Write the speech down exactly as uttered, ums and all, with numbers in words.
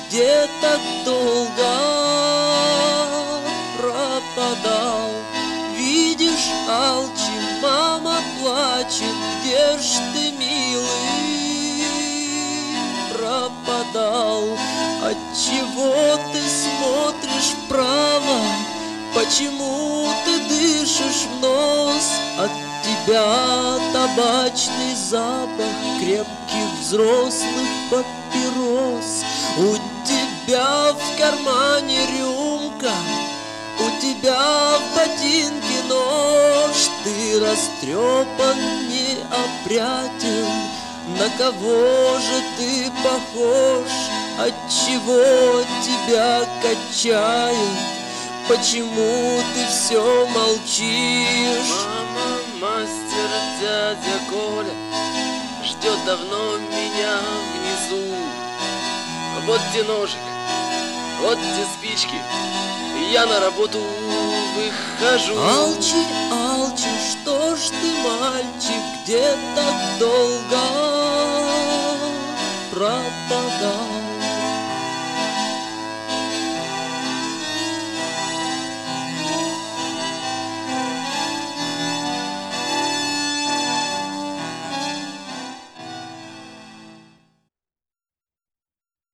где так долго пропадал? Видишь, Алчи, мама плачет, где ж ты, милый, пропадал? Отчего ты смотришь вправо? Почему ты дышишь в нос? От тебя табачный запах крепких взрослых папирос. У тебя в кармане рюмка, у тебя в ботинке нож. Ты растрепан, неопрятен, на кого же ты похож? Отчего тебя качает? Почему ты все молчишь? Мама, мастер, дядя Коля ждет давно меня внизу. Вот те ножик, вот те спички, я на работу выхожу. Алчи, Алчи, что ж ты, мальчик, где так долго